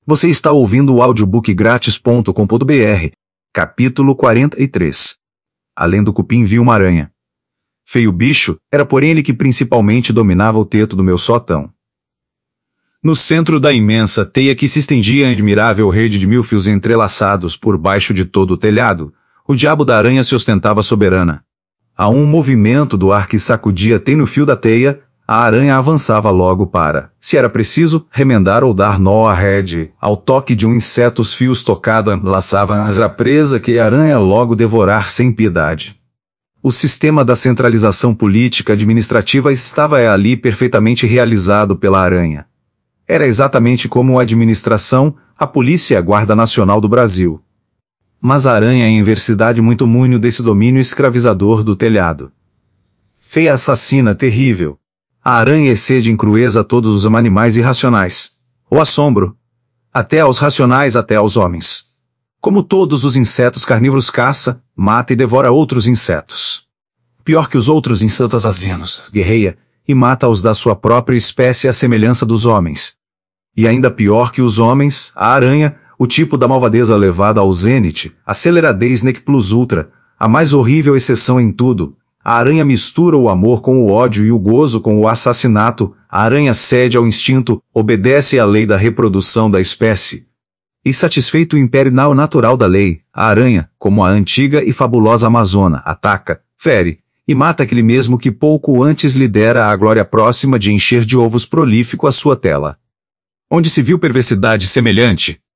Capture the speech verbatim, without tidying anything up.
Você está ouvindo o audiobook grátis ponto com ponto br, capítulo quarenta e três. Além do cupim viu uma aranha. Feio bicho, era porém ele que principalmente dominava o teto do meu sótão. No centro da imensa teia que se estendia em admirável rede de mil fios entrelaçados por baixo de todo o telhado, o diabo da aranha se ostentava soberana. A um movimento do ar que sacudia tem no fio da teia, a aranha avançava logo para, se era preciso, remendar ou dar nó à rede. Ao toque de um inseto os fios tocada laçava a presa que a aranha logo devorar sem piedade. O sistema da centralização política administrativa estava ali perfeitamente realizado pela aranha. Era exatamente como a administração, a polícia e a Guarda Nacional do Brasil. Mas a aranha é em verdade muito múnio desse domínio escravizador do telhado. Feia assassina terrível. A aranha excede em crueza a todos os animais irracionais. O assombro. Até aos racionais, até aos homens. Como todos os insetos carnívoros caça, mata e devora outros insetos. Pior que os outros insetos assassinos, guerreia, e mata os da sua própria espécie à semelhança dos homens. E ainda pior que os homens, a aranha, o tipo da malvadeza levada ao zênite, aceleradez nec plus ultra, a mais horrível exceção em tudo. A aranha mistura o amor com o ódio e o gozo com o assassinato, a aranha cede ao instinto, obedece à lei da reprodução da espécie. E satisfeito o império natural da lei, a aranha, como a antiga e fabulosa amazona, ataca, fere, e mata aquele mesmo que pouco antes lhe dera a glória próxima de encher de ovos prolífico a sua tela. Onde se viu perversidade semelhante?